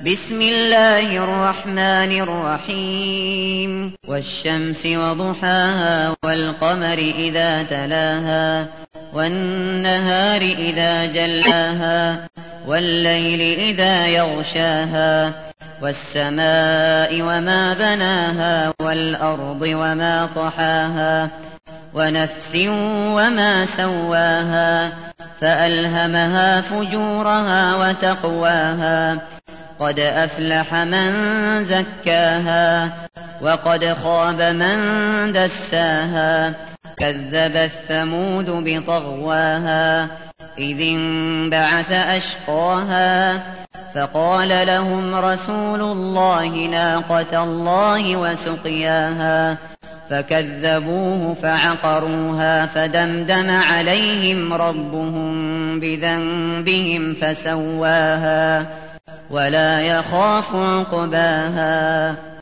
بسم الله الرحمن الرحيم والشمس وضحاها والقمر إذا تلاها والنهار إذا جلاها والليل إذا يغشاها والسماء وما بناها والأرض وما طحاها ونفس وما سواها فألهمها فجورها وتقواها قد أفلح من زكاها وقد خاب من دساها كذبت ثمود بطغواها إذ انبعث أشقاها فقال لهم رسول الله ناقة الله وسقياها فكذبوه فعقروها فدمدم عليهم ربهم بذنبهم فسواها ولا يخاف عقباها